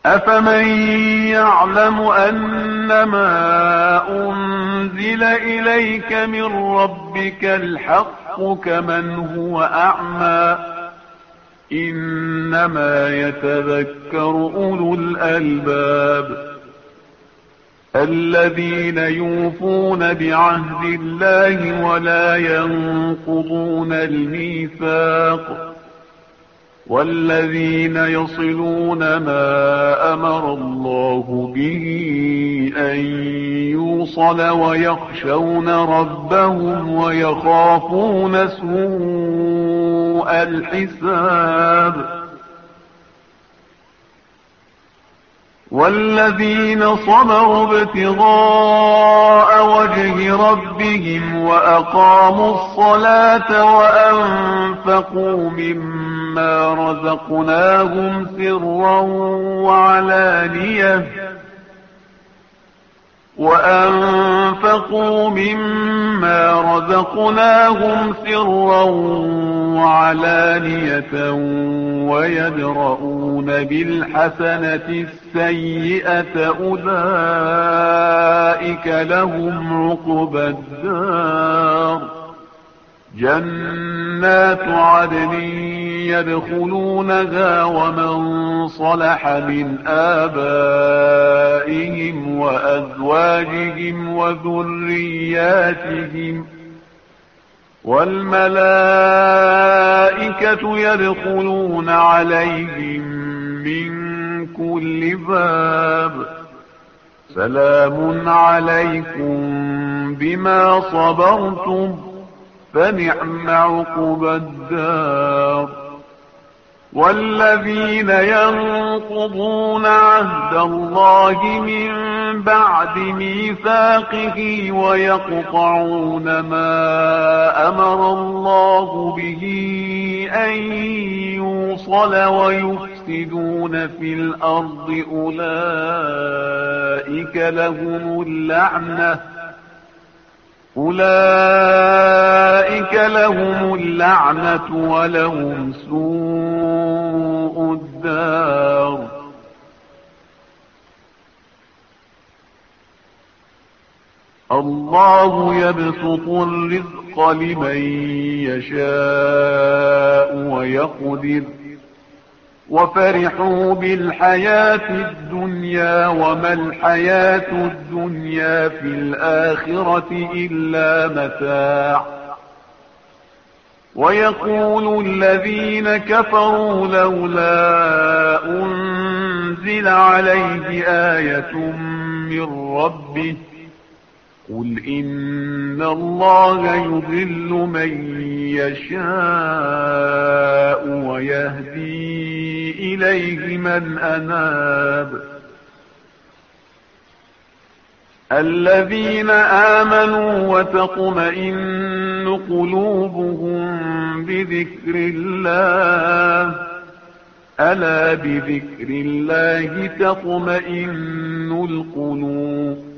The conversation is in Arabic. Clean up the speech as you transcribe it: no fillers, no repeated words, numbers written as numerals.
أفمن يعلم أنما أنزل إليك من ربك الحق كمن هو أعمى إنما يتذكر أولو الألباب الذين يوفون بعهد الله ولا ينقضون الميثاق والذين يصلون ما أمر الله به أن يوصل ويخشون ربهم ويخافون سوء الحساب والذين صبروا ابتغاء وجه ربهم وأقاموا الصلاة وأنفقوا مما رزقناهم سرا وعلانية ويدرؤون بالحسنة السيئة أولئك لهم عقبى الدار جنات عدن يدخلونها ومن صلح من آبائهم وأزواجهم وذرياتهم والملائكة يدخلون عليهم من كل باب سلام عليكم بما صبرتم فنعم عقبى الدار والذين ينقضون عهد الله من بعد ميثاقه ويقطعون ما أمر الله به أن يوصل ويفسدون في الأرض أولئك لهم اللعنة ولهم سوء الدار الله يبسط الرزق لمن يشاء ويقدر وفرحوا بالحياة الدنيا وما الحياة الدنيا في الآخرة إلا متاع ويقول الذين كفروا لولا أنزل عليه آية من ربه قل إن الله يضل من يشاء ويهدي إليه من أناب الذين آمنوا وتطمئن قلوبهم بذكر الله ألا بذكر الله تطمئن القلوب